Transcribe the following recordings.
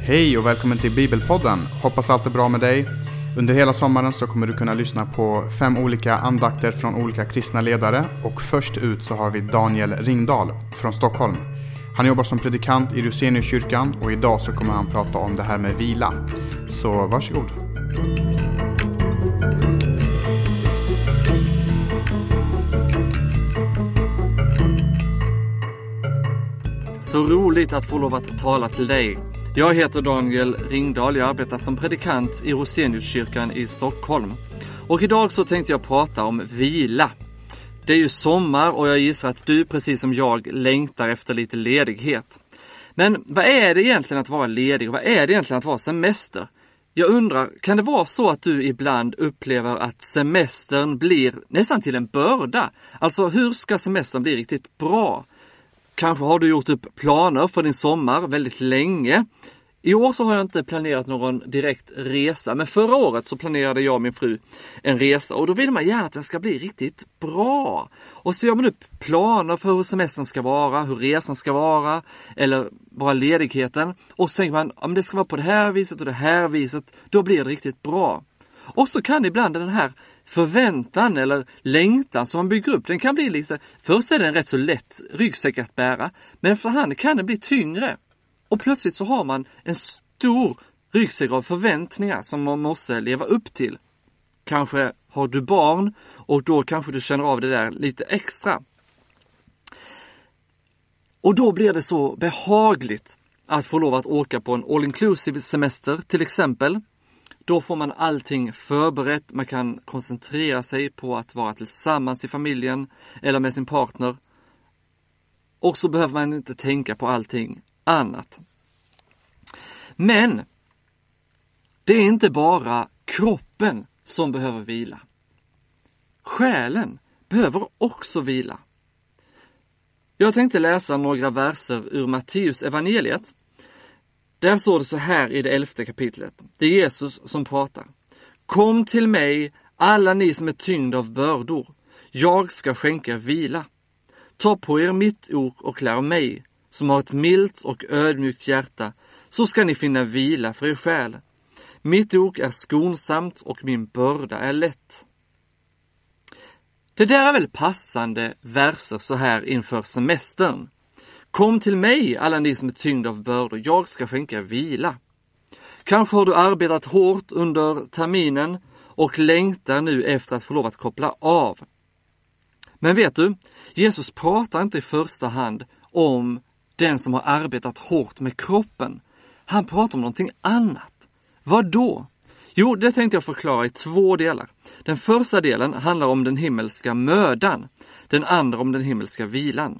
Hej och välkommen till Bibelpodden. Hoppas allt är bra med dig. Under hela sommaren så kommer du kunna lyssna på 5 olika andakter från olika kristna ledare. Och först ut så har vi Daniel Ringdahl från Stockholm. Han jobbar som predikant i Roseniuskyrkan och idag så kommer han prata om det här med vila. Så varsågod. Så roligt att få lov att tala till dig. Jag heter Daniel Ringdahl, jag arbetar som predikant i Roseniuskyrkan i Stockholm. Och idag så tänkte jag prata om vila. Det är ju sommar och jag gissar att du precis som jag längtar efter lite ledighet. Men vad är det egentligen att vara ledig och vad är det egentligen att vara semester? Jag undrar, kan det vara så att du ibland upplever att semestern blir nästan till en börda? Alltså hur ska semestern bli riktigt bra? Kanske har du gjort upp planer för din sommar väldigt länge. I år så har jag inte planerat någon direkt resa. Men förra året så planerade jag och min fru en resa. Och då vill man gärna att den ska bli riktigt bra. Och så gör man upp planer för hur semestern ska vara. Hur resan ska vara. Eller bara ledigheten. Och så tänker man om det ska vara på det här viset och det här viset. Då blir det riktigt bra. Och så kan ibland den här förväntan eller längtan som man bygger upp, den kan bli lite, först är det en rätt så lätt ryggsäck att bära, men efterhand kan den bli tyngre. Och plötsligt så har man en stor ryggsäck av förväntningar som man måste leva upp till. Kanske har du barn och då kanske du känner av det där lite extra. Och då blir det så behagligt att få lov att åka på en all-inclusive semester till exempel. Då får man allting förberett, man kan koncentrera sig på att vara tillsammans i familjen eller med sin partner. Och så behöver man inte tänka på allting annat. Men det är inte bara kroppen som behöver vila. Själen behöver också vila. Jag tänkte läsa några verser ur Matteus evangeliet. Där står det så här i det 11:e kapitlet. Det är Jesus som pratar. Kom till mig, alla ni som är tyngda av bördor. Jag ska skänka er vila. Ta på er mitt ok och lär mig, som har ett milt och ödmjukt hjärta, så ska ni finna vila för er själ. Mitt ok är skonsamt och min börda är lätt. Det där är väl passande verser så här inför semestern. Kom till mig, alla ni som är tyngda av bördor. Jag ska skänka vila. Kanske har du arbetat hårt under terminen och längtar nu efter att få lov att koppla av. Men vet du, Jesus pratar inte i första hand om den som har arbetat hårt med kroppen. Han pratar om någonting annat. Vad då? Jo, det tänkte jag förklara i 2 delar. Den första delen handlar om den himmelska mödan. Den andra om den himmelska vilan.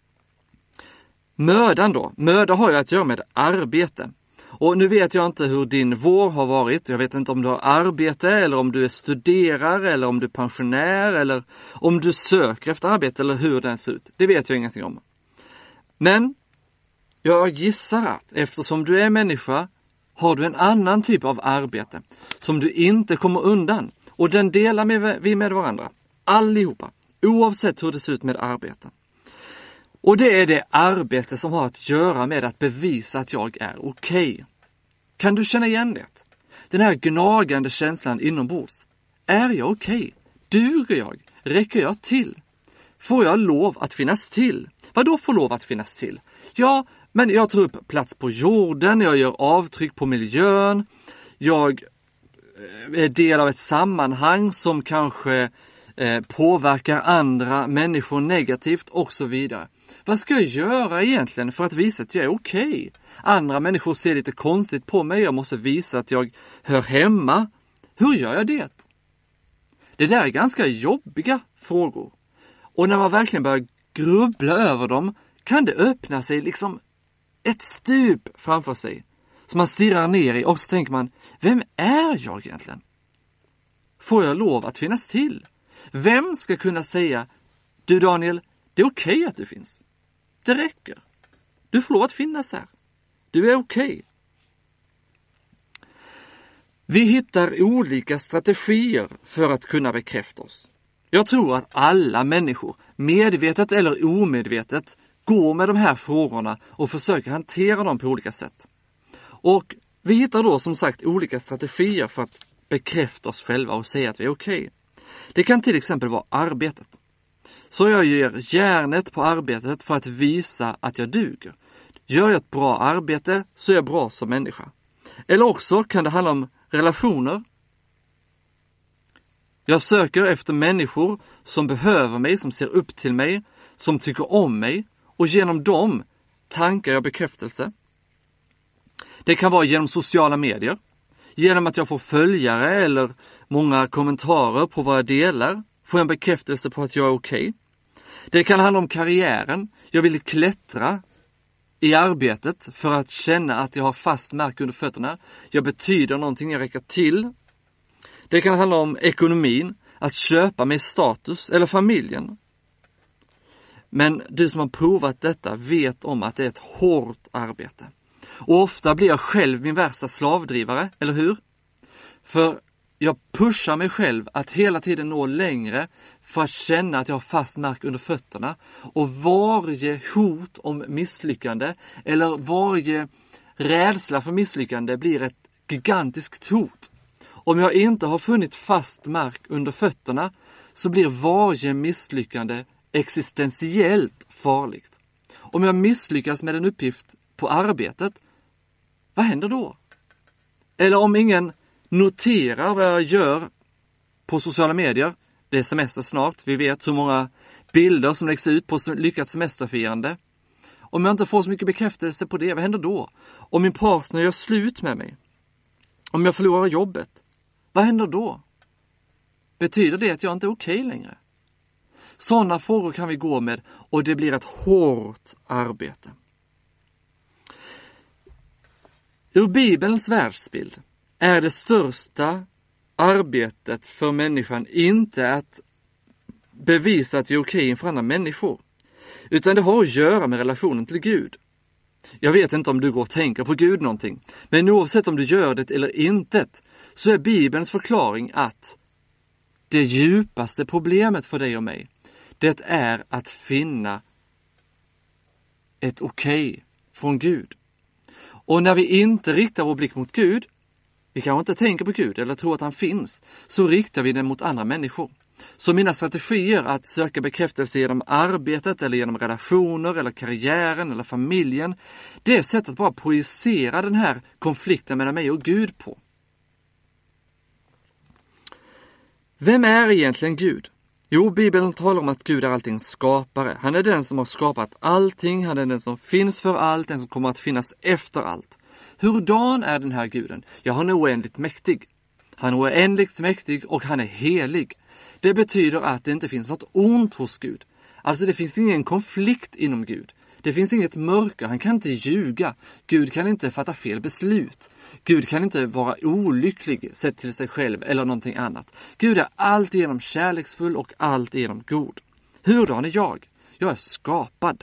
Mödan då. Möda har ju att göra med arbete. Och nu vet jag inte hur din vår har varit. Jag vet inte om du har arbete eller om du är studerare eller om du är pensionär eller om du söker efter arbete eller hur den ser ut. Det vet jag ingenting om. Men jag gissar att eftersom du är människa har du en annan typ av arbete som du inte kommer undan. Och den delar vi med varandra. Allihopa. Oavsett hur det ser ut med arbete. Och det är det arbete som har att göra med att bevisa att jag är okej. Kan du känna igen det? Den här gnagande känslan inombords. Är jag okej? Duger jag? Räcker jag till? Får jag lov att finnas till? Vad då får lov att finnas till? Ja, men jag tar upp plats på jorden, jag gör avtryck på miljön, jag är del av ett sammanhang som kanske påverkar andra människor negativt och så vidare. Vad ska jag göra egentligen för att visa att jag är okej? Andra människor ser lite konstigt på mig. Jag måste visa att jag hör hemma. Hur gör jag det? Det där är ganska jobbiga frågor. Och när man verkligen börjar grubbla över dem kan det öppna sig liksom ett stup framför sig. Som man stirrar ner i och så tänker man, vem är jag egentligen? Får jag lov att finnas till? Vem ska kunna säga, du Daniel, det är okej att du finns. Det räcker. Du får lov att finnas här. Du är okej. Vi hittar olika strategier för att kunna bekräfta oss. Jag tror att alla människor, medvetet eller omedvetet, går med de här frågorna och försöker hantera dem på olika sätt. Och vi hittar då som sagt olika strategier för att bekräfta oss själva och säga att vi är okej. Det kan till exempel vara arbetet. Så jag ger järnet på arbetet för att visa att jag duger. Gör jag ett bra arbete så är jag bra som människa. Eller också kan det handla om relationer. Jag söker efter människor som behöver mig, som ser upp till mig, som tycker om mig, och genom dem tankar jag bekräftelse. Det kan vara genom sociala medier, genom att jag får följare eller många kommentarer på vad jag delar, får jag en bekräftelse på att jag är okej. Det kan handla om karriären. Jag vill klättra i arbetet för att känna att jag har fast mark under fötterna. Jag betyder någonting, jag räcker till. Det kan handla om ekonomin, att köpa mig status eller familjen. Men du som har provat detta vet om att det är ett hårt arbete. Och ofta blir jag själv min värsta slavdrivare, eller hur? För jag pushar mig själv att hela tiden nå längre för att känna att jag har fast mark under fötterna. Och varje hot om misslyckande eller varje rädsla för misslyckande blir ett gigantiskt hot. Om jag inte har funnit fast mark under fötterna så blir varje misslyckande existentiellt farligt. Om jag misslyckas med en uppgift på arbetet, vad händer då? Eller om ingen noterar vad jag gör på sociala medier, det är semester snart, vi vet hur många bilder som läggs ut på lyckat semesterfirande. Om jag inte får så mycket bekräftelse på det, vad händer då? Om min partner gör slut med mig, om jag förlorar jobbet, vad händer då? Betyder det att jag inte är okej längre? Sådana frågor kan vi gå med och det blir ett hårt arbete. Ur Bibelns världsbild är det största arbetet för människan inte att bevisa att vi är okej inför andra människor, utan det har att göra med relationen till Gud. Jag vet inte om du går och tänker på Gud någonting, men oavsett om du gör det eller inte, så är Bibelns förklaring att det djupaste problemet för dig och mig, det är att finna ett okej från Gud. Och när vi inte riktar vår blick mot Gud, vi kanske inte tänker på Gud eller tror att han finns, så riktar vi den mot andra människor. Så mina strategier att söka bekräftelse genom arbetet eller genom relationer eller karriären eller familjen, det är sättet att bara projicera den här konflikten mellan mig och Gud på. Vem är egentligen Gud? Jo, Bibeln talar om att Gud är alltings skapare. Han är den som har skapat allting, han är den som finns för allt, den som kommer att finnas efter allt. Hurdan är den här Guden? Ja, han är oändligt mäktig. Han är oändligt mäktig och han är helig. Det betyder att det inte finns något ont hos Gud. Alltså det finns ingen konflikt inom Gud. Det finns inget mörker, han kan inte ljuga. Gud kan inte fatta fel beslut. Gud kan inte vara olycklig sett till sig själv eller någonting annat. Gud är alltigenom kärleksfull och alltigenom god. Hurdan är jag? Jag är skapad.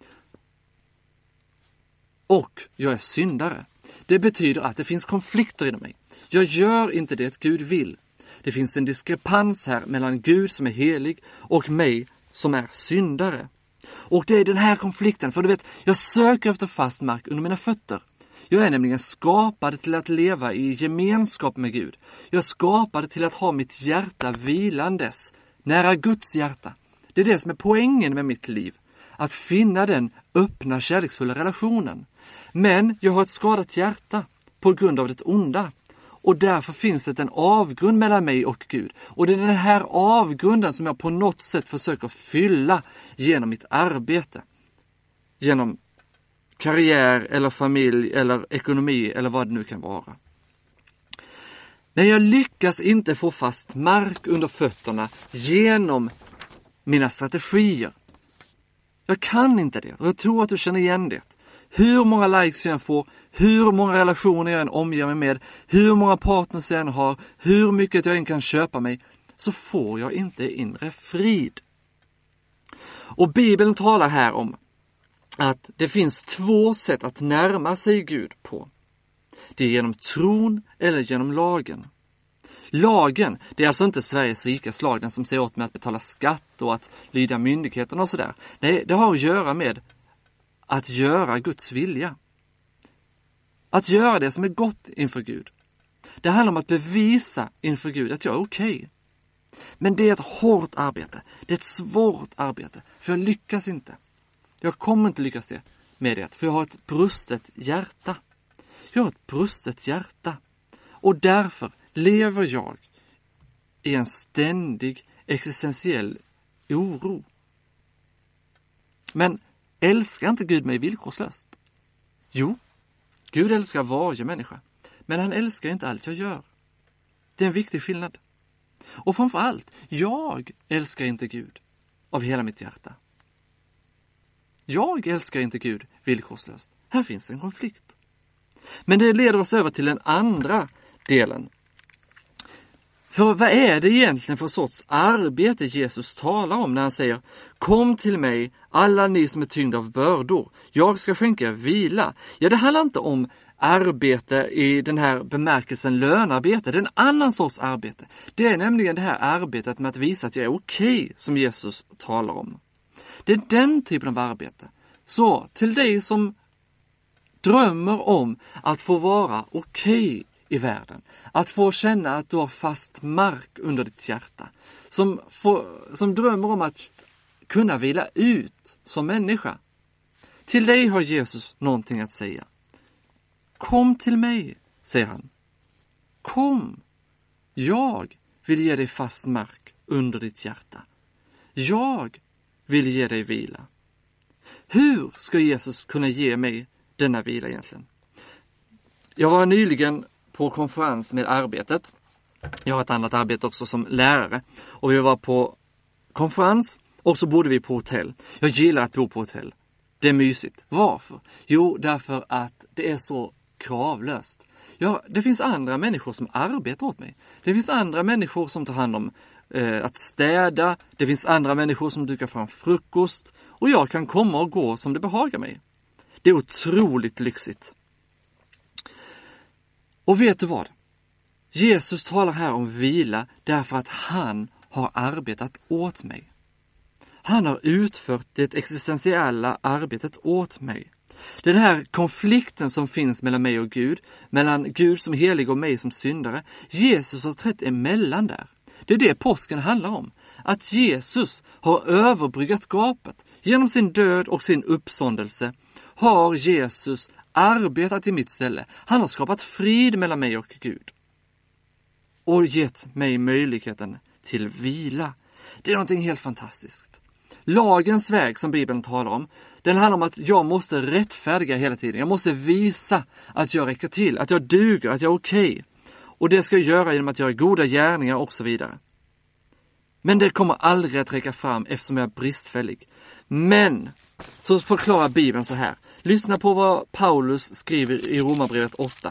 Och jag är syndare. Det betyder att det finns konflikter inom mig. Jag gör inte det Gud vill. Det finns en diskrepans här mellan Gud som är helig och mig som är syndare. Och det är den här konflikten, för du vet, jag söker efter fast mark under mina fötter. Jag är nämligen skapad till att leva i gemenskap med Gud. Jag är skapad till att ha mitt hjärta vilandes nära Guds hjärta. Det är det som är poängen med mitt liv. Att finna den öppna, kärleksfulla relationen. Men jag har ett skadat hjärta på grund av det onda. Och därför finns det en avgrund mellan mig och Gud. Och det är den här avgrunden som jag på något sätt försöker fylla genom mitt arbete. Genom karriär eller familj eller ekonomi eller vad det nu kan vara. Men jag lyckas inte få fast mark under fötterna genom mina strategier. Jag kan inte det och jag tror att du känner igen det. Hur många likes jag än får, hur många relationer jag än omger mig med, hur många partners jag än har, hur mycket jag än kan köpa mig, så får jag inte inre frid. Och Bibeln talar här om att det finns två sätt att närma sig Gud på. Det är genom tron eller genom lagen. Lagen, det är alltså inte Sveriges rikas lag, den som säger åt mig att betala skatt och att lyda myndigheterna och sådär. Nej, det har att göra med att göra Guds vilja. Att göra det som är gott inför Gud. Det handlar om att bevisa inför Gud att jag är okej. Men det är ett hårt arbete. Det är ett svårt arbete. För jag lyckas inte. Jag kommer inte lyckas med det. För jag har ett brustet hjärta. Jag har ett brustet hjärta. Och därför lever jag i en ständig existentiell oro. Men älskar inte Gud mig villkorslöst? Jo, Gud älskar varje människa. Men han älskar inte allt jag gör. Det är en viktig skillnad. Och framförallt, jag älskar inte Gud av hela mitt hjärta. Jag älskar inte Gud villkorslöst. Här finns en konflikt. Men det leder oss över till den andra delen. För vad är det egentligen för sorts arbete Jesus talar om när han säger: kom till mig alla ni som är tyngda av bördor. Jag ska skänka er vila. Ja, det handlar inte om arbete i den här bemärkelsen lönarbete. Det är en annan sorts arbete. Det är nämligen det här arbetet med att visa att jag är okej, som Jesus talar om. Det är den typen av arbete. Så till dig som drömmer om att få vara okej i världen. Att få känna att du har fast mark under ditt hjärta. Som drömmer om att kunna vila ut som människa. Till dig har Jesus någonting att säga. Kom till mig, säger han. Kom. Jag vill ge dig fast mark under ditt hjärta. Jag vill ge dig vila. Hur ska Jesus kunna ge mig denna vila egentligen? Jag var nyligen på konferens med arbetet. Jag har ett annat arbete också som lärare. Och vi var på konferens och så bodde vi på hotell. Jag gillar att bo på hotell. Det är mysigt. Varför? Jo, därför att det är så kravlöst. Ja, det finns andra människor som arbetar åt mig. Det finns andra människor som tar hand om att städa. Det finns andra människor som dukar fram frukost. Och jag kan komma och gå som det behagar mig. Det är otroligt lyxigt. Och vet du vad? Jesus talar här om vila därför att han har arbetat åt mig. Han har utfört det existentiella arbetet åt mig. Den här konflikten som finns mellan mig och Gud, mellan Gud som helig och mig som syndare, Jesus har trätt emellan där. Det är det påsken handlar om. Att Jesus har överbryggat gapet. Genom sin död och sin uppståndelse har Jesus arbetat i mitt ställe. Han har skapat frid mellan mig och Gud. Och gett mig möjligheten till vila. Det är någonting helt fantastiskt. Lagens väg som Bibeln talar om, den handlar om att jag måste rättfärdiga hela tiden. Jag måste visa att jag räcker till, att jag duger, att jag är okej. Och det ska jag göra genom att göra goda gärningar och så vidare. Men det kommer aldrig att räcka fram eftersom jag är bristfällig. Men så förklarar Bibeln så här. Lyssna på vad Paulus skriver i Romarbrevet 8.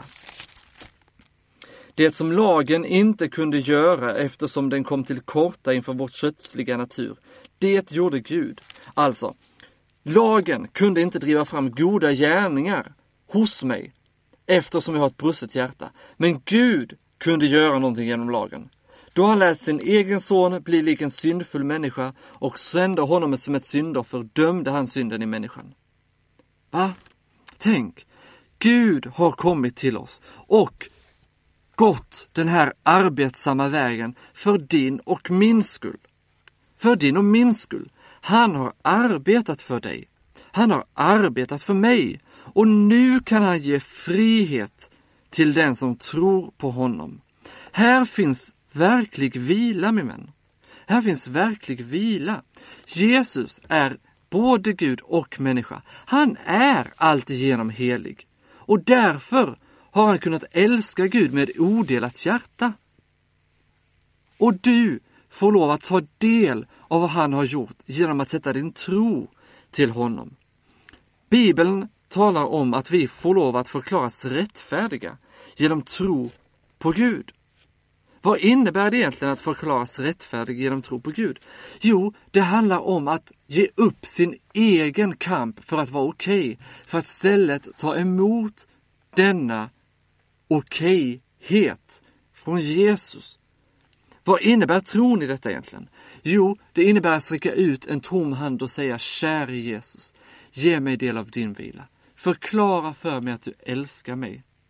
Det som lagen inte kunde göra eftersom den kom till korta inför vår kötsliga natur, det gjorde Gud. Alltså, lagen kunde inte driva fram goda gärningar hos mig eftersom jag har ett brustet hjärta. Men Gud kunde göra någonting genom lagen. Då han lät sin egen son bli lik en syndfull människa och sände honom som ett syndoffer, dömde han synden i människan. Va? Tänk, Gud har kommit till oss och gått den här arbetsamma vägen för din och min skull. För din och min skull. Han har arbetat för dig. Han har arbetat för mig. Och nu kan han ge frihet till den som tror på honom. Här finns verklig vila, min vän. Här finns verklig vila. Jesus är både Gud och människa. Han är alltigenom helig. Och därför har han kunnat älska Gud med odelat hjärta. Och du får lov att ta del av vad han har gjort genom att sätta din tro till honom. Bibeln talar om att vi får lov att förklaras rättfärdiga genom tro på Gud. Vad innebär det egentligen att förklaras rättfärdig genom tro på Gud? Jo, det handlar om att ge upp sin egen kamp för att vara okej. För att istället ta emot denna okejhet från Jesus. Vad innebär tron i detta egentligen? Jo, det innebär att sträcka ut en tom hand och säga: käre Jesus, ge mig del av din vila. Förklara för mig att du älskar mig.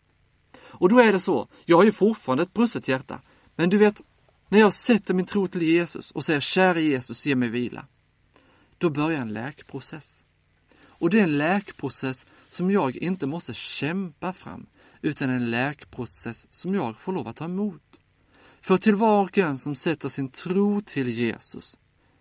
Och då är det så, jag har ju fortfarande ett brustet hjärta. Men du vet, när jag sätter min tro till Jesus och säger kära Jesus, ge mig vila. Då börjar en läkprocess. Och det är en läkprocess som jag inte måste kämpa fram, utan en läkprocess som jag får lov att ta emot. För till var och en som sätter sin tro till Jesus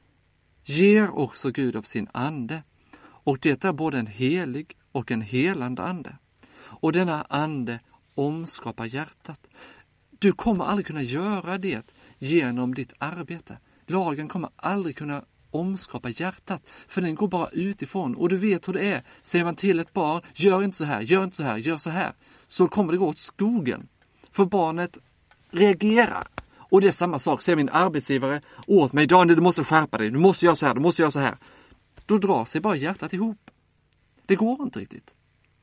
ger också Gud av sin ande. Och det är både en helig och en helande ande. Och denna ande omskapar hjärtat. Du kommer aldrig kunna göra det genom ditt arbete. Lagen kommer aldrig kunna omskapa hjärtat, för den går bara utifrån. Och du vet hur det är. Säger man till ett barn, gör inte så här, gör inte så här, gör så här. Så kommer det gå åt skogen. För barnet reagerar. Och det är samma sak, säger min arbetsgivare åt mig, Daniel, du måste skärpa dig, du måste göra så här, du måste göra så här. Då drar sig bara hjärtat ihop. Det går inte riktigt.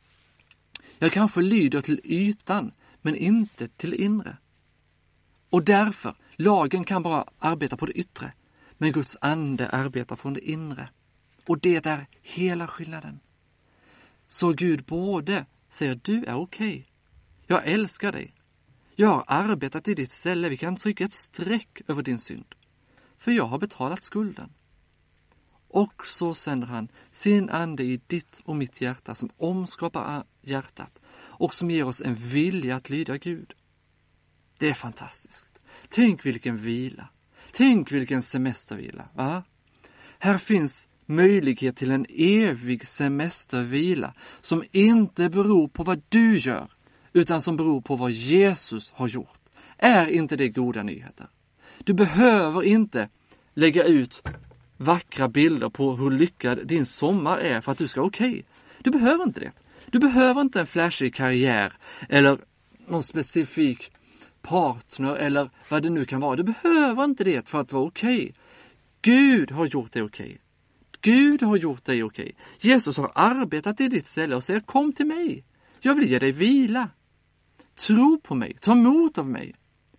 Jag kanske lyder till ytan, men inte till inre. Och därför, lagen kan bara arbeta på det yttre, men Guds ande arbetar från det inre. Och det är hela skillnaden. Så Gud både säger, du är okej. Jag älskar dig. Jag har arbetat i ditt ställe. Vi kan trycka ett streck över din synd. För jag har betalat skulden. Och så sänder han sin ande i ditt och mitt hjärta som omskapar hjärtat. Och som ger oss en vilja att lyda Gud. Det är fantastiskt. Tänk vilken vila. Tänk vilken semestervila. Va? Här finns möjlighet till en evig semestervila som inte beror på vad du gör, utan som beror på vad Jesus har gjort. Är inte det goda nyheter? Du behöver inte lägga ut vackra bilder på hur lyckad din sommar är för att du ska okej. Du behöver inte det. Du behöver inte en flashig karriär eller någon specifik partner eller vad det nu kan vara. Du behöver inte det för att vara okej. Gud har gjort det okej. Gud har gjort dig okej. Jesus har arbetat i ditt ställe och säger, kom till mig. Jag vill ge dig vila. Tro på mig. Ta emot av mig.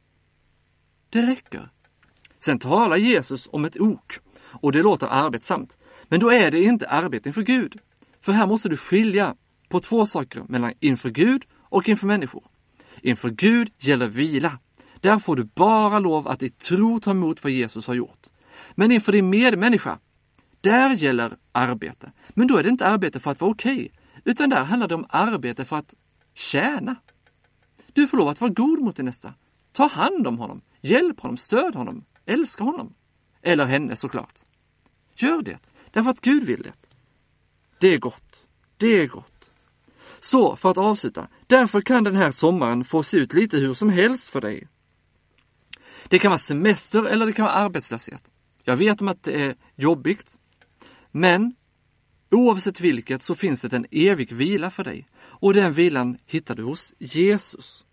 Det räcker. Sen talar Jesus om ett ok. Och det låter arbetsamt. Men då är det inte arbete inför Gud. För här måste du skilja på två saker mellan inför Gud och inför människor. Inför Gud gäller vila. Där får du bara lov att i tro ta emot vad Jesus har gjort. Men inför din medmänniska, där gäller arbete. Men då är det inte arbete för att vara okej. Utan där handlar det om arbete för att tjäna. Du får lov att vara god mot din nästa. Ta hand om honom. Hjälp honom. Stöd honom. Älska honom. Eller henne såklart. Gör det. Därför att Gud vill det. Det är gott. Det är gott. Så för att avsluta. Därför kan den här sommaren få se ut lite hur som helst för dig. Det kan vara semester eller det kan vara arbetslöshet. Jag vet om att det är jobbigt. Men oavsett vilket så finns det en evig vila för dig. Och den vilan hittar du hos Jesus.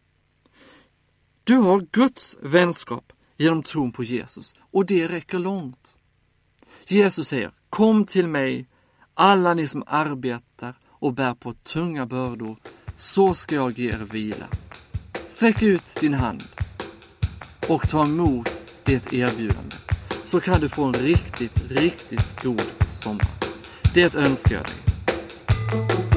Du har Guds vänskap genom tron på Jesus. Och det räcker långt. Jesus säger, kom till mig alla ni som arbetar och bär på tunga bördor. Så ska jag ge er vila. Sträck ut din hand och ta emot det erbjudande. Så kan du få en riktigt, riktigt god sommar. Det önskar jag dig.